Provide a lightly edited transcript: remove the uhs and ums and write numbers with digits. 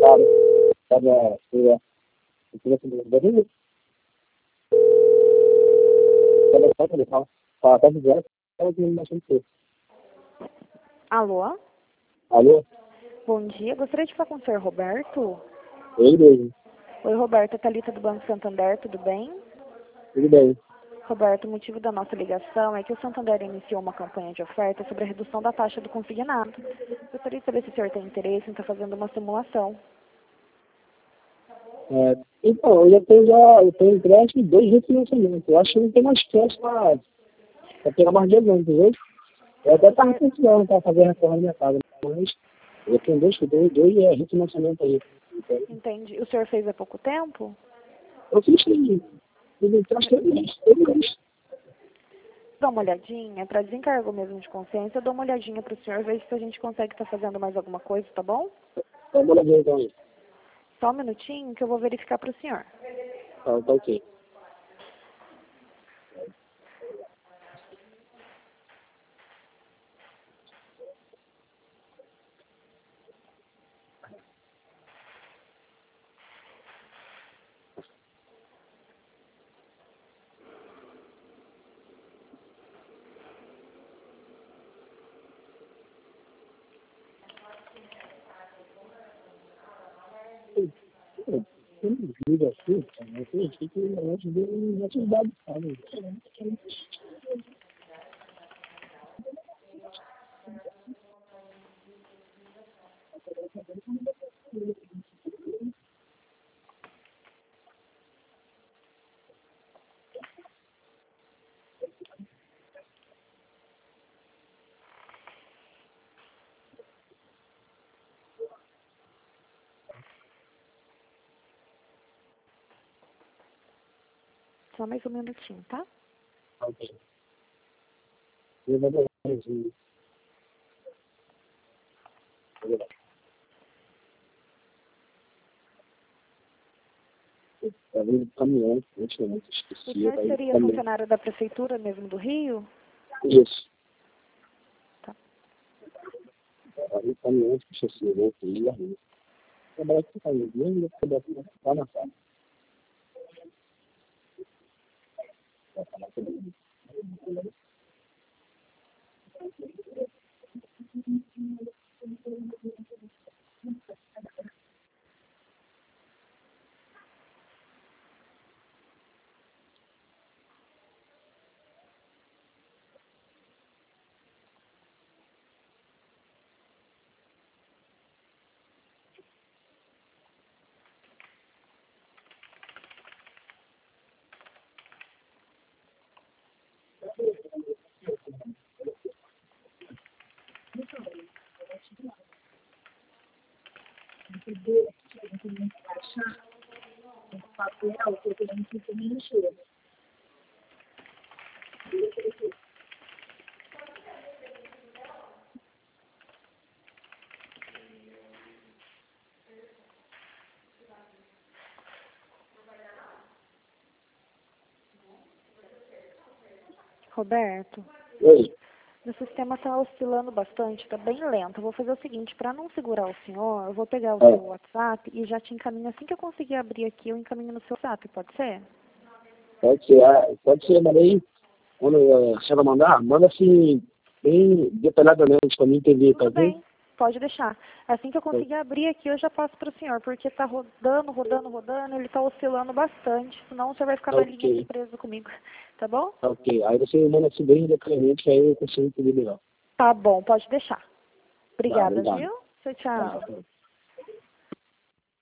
claro. Alô? Alô? Bom dia. Gostaria de falar com o senhor Roberto. Ele mesmo. Oi, Roberto. É Thalita do Banco Santander. Tudo bem? Tudo bem. Roberto, o motivo da nossa ligação é que o Santander iniciou uma campanha de oferta sobre a redução da taxa do consignado. Gostaria de saber se o senhor tem interesse em estar fazendo uma simulação. Então, eu tenho empréstimo em 2 refinanciamentos. Eu acho que não tem mais crédito para pegar mais dinheiro, não, entendeu? Eu até estava precisando para fazer a reforma da minha casa, mas eu tenho dois refinanciamentos aí. Entendi. O senhor fez há pouco tempo? Eu fiz acho que todo mês. Dá uma olhadinha, para desencargo mesmo de consciência, eu dou uma olhadinha para o senhor, ver se a gente consegue estar fazendo mais alguma coisa, tá bom? Dá uma olhadinha então aí. Só um minutinho que eu vou verificar para o senhor. Tá ok. Eu não ligo assim, cara. Eu tenho que antes de me atividade, sabe? Só mais um minutinho, tá? Ok. Eu vou dar uma olhadinha. Tá vindo caminhão, antes, O esqueci. senhor Tá indo seria caminhão. funcionário da prefeitura mesmo do Rio? Isso. Tá. Tá indo caminhão, esqueci. Eu vou ir lá. Trabalhar aqui com a minha, eu vou lá na sala. Roberto, Oi. meu sistema está oscilando bastante, está bem lento. Eu vou fazer o seguinte, para não segurar o senhor, eu vou pegar o seu WhatsApp e já te encaminho. Assim que eu conseguir abrir aqui, eu encaminho no seu WhatsApp, pode ser? Pode ser, mas aí, quando a senhora mandar, manda assim, bem detalhadamente para mim entender, tá Tudo ok? bem, pode deixar. Assim que eu conseguir abrir aqui, eu já passo para o senhor, porque está rodando, ele está oscilando bastante, senão o senhor vai ficar Tá na linha aqui ok, preso comigo, tá bom? tá ok. Aí você manda assim bem detalhadamente, que aí eu consigo entender melhor. Tá bom, pode deixar. Tá, Obrigada, obrigado. viu? Tchau, Tá, tchau. tá.